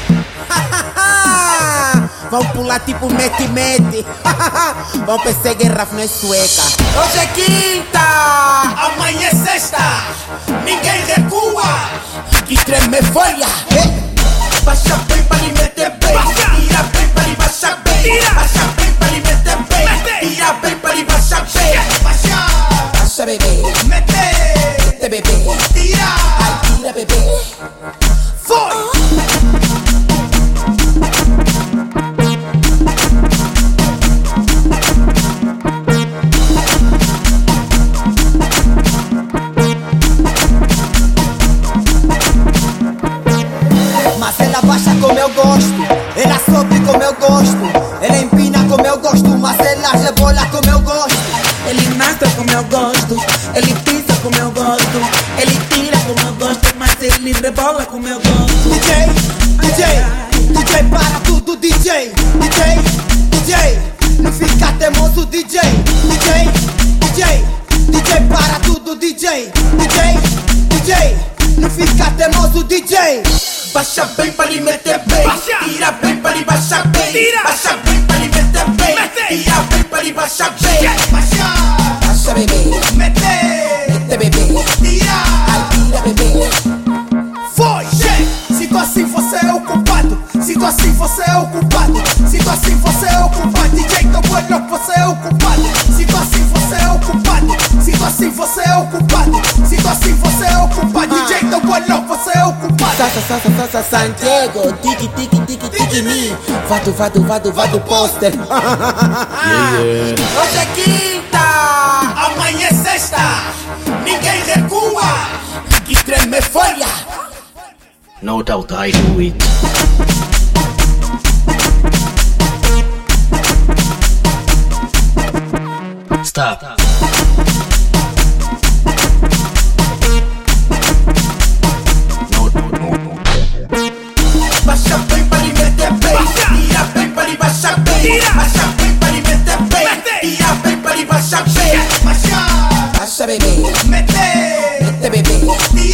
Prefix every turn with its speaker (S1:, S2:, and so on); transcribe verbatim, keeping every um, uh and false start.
S1: Vão pular tipo mete-mete. Vão perseguir Raf na sueca. Hoje é quinta,
S2: amanhã é sexta, ninguém recua.
S1: que treme folha.
S2: Baixa bem para lhe meter bem, tira bem para lhe baixar bem. Baixa bem para lhe meter bem, tira bem para lhe baixar bem. Baixa,
S1: Baixa bebê,
S2: mete,
S1: mete bebê,
S2: tira,
S1: ai tira bebê.
S2: foi.
S3: Mas ela baixa como eu gosto, ela sobe como eu gosto, ela empina como eu gosto, mas ela rebola como eu gosto.
S1: Ele nasce como eu gosto, ele pisa como eu gosto, ele tira como eu gosto, mas ele rebola como eu gosto.
S3: D J, D J, D J para tudo, D J, D J, D J, não fica teimoso, D J, D J, D J, D J para tudo, D J, D J, D J, não fica teimoso, D J.
S2: Baixa bem para lhe meter bem, tira bem para lhe baixar bem. Baixa bem para lhe meter bem, tira bem para lhe baixar bem. Baixa,
S1: Baixa bebê,
S2: mete,
S1: mete bebê,
S2: tira,
S1: ai tira bebê.
S2: foi. Se tu assim você é o culpado, se tu assim você é o culpado, se tu assim você é o culpado, D J Tão Bueno você é o culpado. Se tu assim você é o culpado, se tu assim você é o culpado, se tu assim você é o culpado, D J Tão Bueno você é o culpado.
S1: Sasa, sasa, sasa, Santiago, tiki, tiki, tiki, tiki, me. Vado, vado, vado, vado, poster. Hoje é quinta,
S2: Amanhã é sexta, ninguém recua.
S1: que treme folha.
S4: No doubt I do it. Stop. No, no, no, no.
S2: Baixa bem para lhe meter bem, tira bem para lhe baixar bem. Baixa bem para lhe meter bem, tira bem para lhe baixar bem. Baixa,
S1: Baixa bebê,
S2: mete,
S1: mete bebê,
S2: tira.